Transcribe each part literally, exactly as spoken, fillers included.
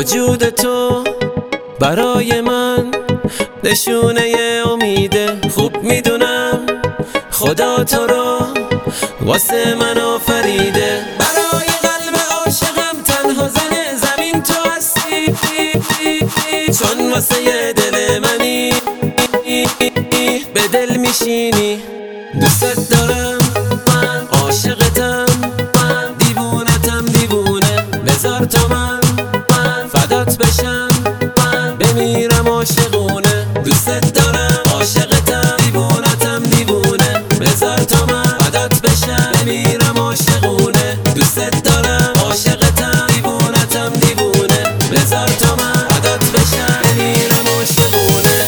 وجود تو برای من نشونه امیده. خوب میدونم خدا تو رو واسه من آفریده. برای قلب عاشقم تنها زن زمین تو هستی، چون واسه دل منی به دل میشینی. دوست دارم من، عاشقتم من، دیوونتم دیوونه. بذار تو من من فدات بشم من، بمیرم عاشقونه. دوست دارم عاشقتم دیوونتم دیوونه. بذار تو من فدات بشم بمیرم عاشقونه. دوست دارم عاشقتم دیوونتم دیوونه. بذار تو من فدات بشم بمیرم عاشقونه.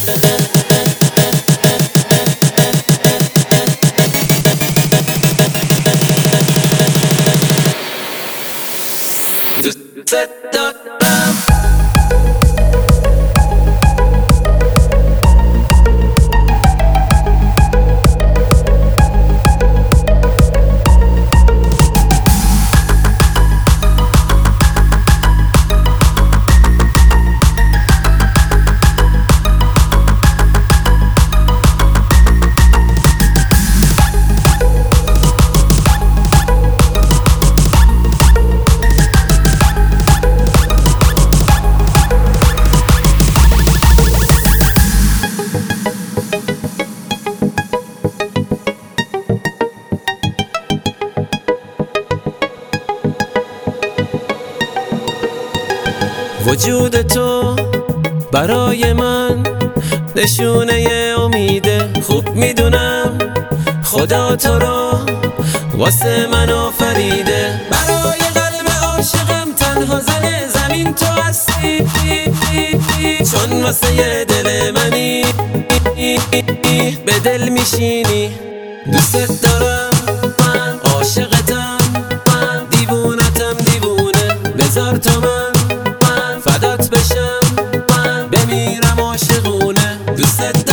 دوست دارم وجود تو برای من نشونه امیده. خوب میدونم خدا تو رو واسه من آفریده. برای قلب عاشقم تنها زن زمین تو هستی، چون واسه دل منی به دل میشینی. دوست دارم من، عاشقتم من، دیوونتم دیوونه. بذار تو من فدات بشم من، بمیرم عاشقونه. دوست